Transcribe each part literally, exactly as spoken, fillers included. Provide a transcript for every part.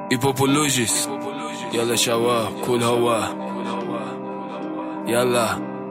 ایپوپولوژیس یالا شوا کل هوا یالا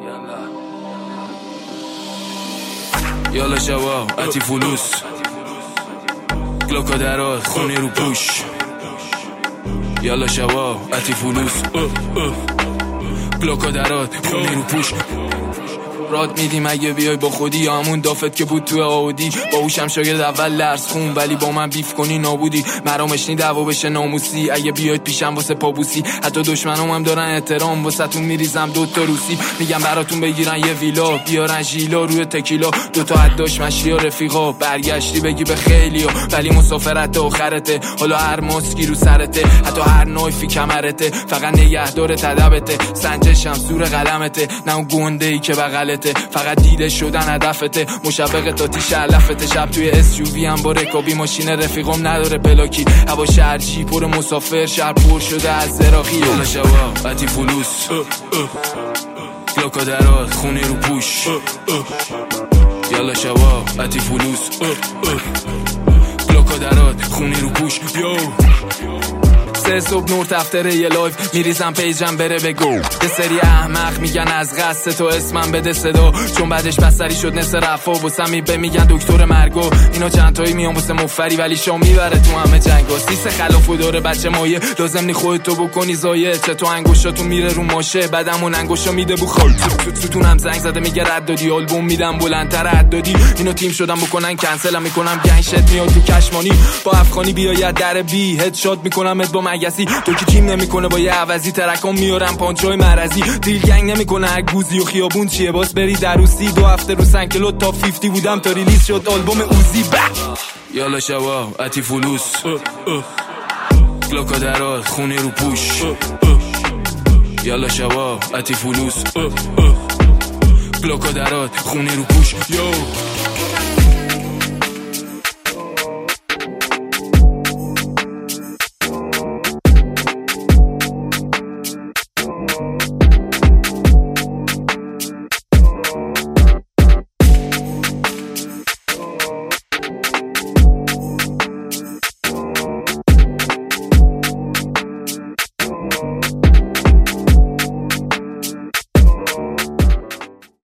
یالا شوا اتی فلوس گلوکا درات خونی رو پوش یالا شوا اتی فلوس گلوکا درات خونی رو پوش راد میدیم اگه بیای با خودی یا همون دافت که بود توی آودی با هوشم شاگرد اول درس خون ولی با من بیف کنی نابودی مرامشنی دعوا بشه ناموسی اگه بیاید پیشم واسه پابوسی حتی دشمنام هم دارن احترام واسه تون میریزم دوتا روسی میگم براتون بگیرن یه ویلا بیارن ژیلا روی تکیلا دوتا حداش مشی و رفیقا برگشتی بگی به خیلیا ولی مسافرت آخرته حالا هر ماسکی رو سرته حتی هر نایفی کمرته فقط نگهدار تدبته سنجشم زور قلمته نه اون گنده ای که بغلته فقط دیده شدن هدفته مشوق تا تیش علفته شب توی اس یو وی هم با رکابی ماشین رفیقم نداره پلاکی هوا شهر جی پر مسافر شهر پر شده از زراخی یالا شوا اتی فلوس گلوکا درات خونی رو پوش یالا شوا اتی فلوس گلوکا درات خونی رو پوش یو سه صبح نور تفتره یه لایف میریزم پیجم بره بگو یه سری احمق میگن از قصد تو اسمم بده صدا چون بعدش بسری شد نصر رفا واسه می به میگن دکتر مرگو اینا چند تایی میان واسه مفری ولی شام میبره تو همه جنگا سیس خلافو داره بچه مایه لازم نی خودتو بکنی زایه چه تو انگشتاتو میره رو ماشه بعدمون انگشتا میده بو خال ستونم زنگ زده میگه رد دادی آلبوم میدم بلندتر رد دادی اینو تیم شدم بکنن کنسلم میکنم گنگ شت میاد تو کشمانی با افغانی بیاید در بی هد شات میکنم با مگسی تو که تیم نمیکنه با یه عوضی ترکام میارم پانچای مرزی دیل گنگ نمیکنه هر گوزی و خیابون چیه باز بری در روسی دو هفته رو سنکلو تا پنجاه بودم تا ریلیز شد آلبوم اوزی با یالا شوا اتی فلوس گلوکا درات خونی رو پوش یالا شوا اتی فلوس گلوکا درات خونی رو پوش یو